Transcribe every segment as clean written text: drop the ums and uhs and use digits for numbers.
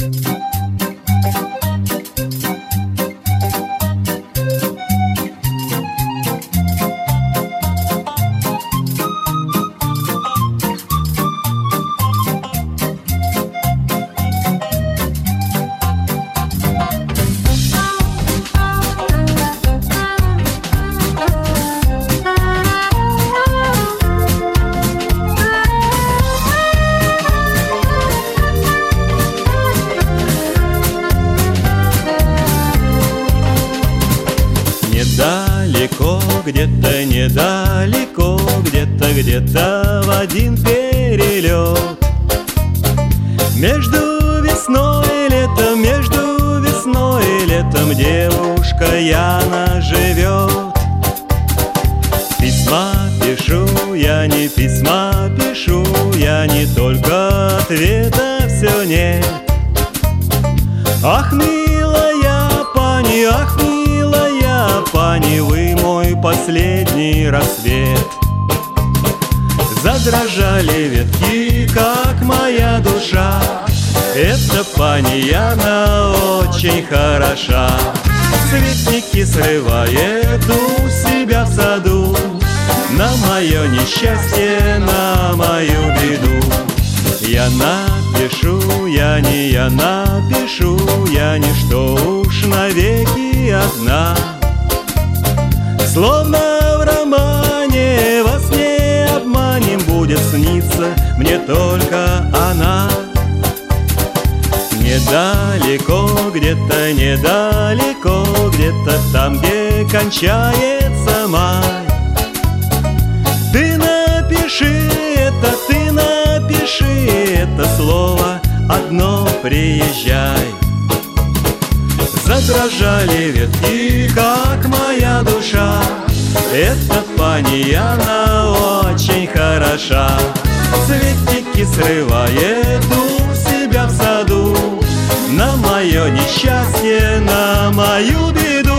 Недалеко, где-то недалеко, где-то в один перелет. Между весной и летом, между весной и летом девушка Яна живет. Письма пишу я, не письма пишу я, не только ответа все нет. Ах, милая пани, ах, милая пани, вы мой последний рассвет. Задрожали ветки, как моя душа. Эта пани Яна очень хороша. Цветники срывает у себя в саду. На мое несчастье, на мою беду. Я напишу, я напишу, я не что уж навеки одна. Словно в романе, во сне обманем, будет сниться мне только она. Недалеко, где-то недалеко, где-то там, где кончается май. Ты напиши это слово одно, приезжай. Задрожали ветки, как моя душа. Эта пани Яна очень хороша. Цветики срывает у себя в саду. На мое несчастье, на мою беду.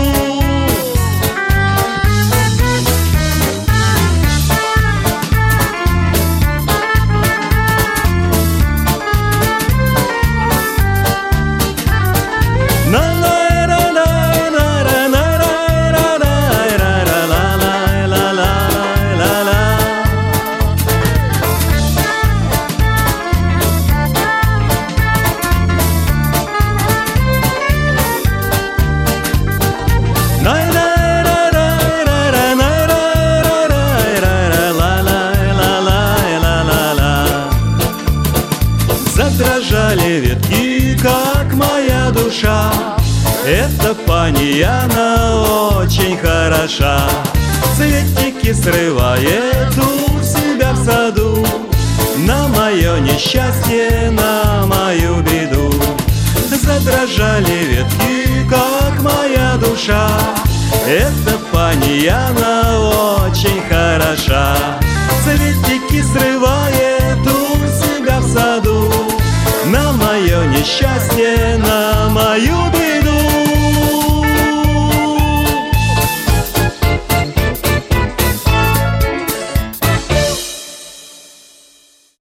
Задрожали ветки, как моя душа. Эта пани Яна очень хороша. Цветики срывает у себя в саду. На мое несчастье, на мою беду. Задрожали ветки, как моя душа. Эта пани Яна очень хороша. Цветики срывает у себя в саду. На мое несчастье, на мою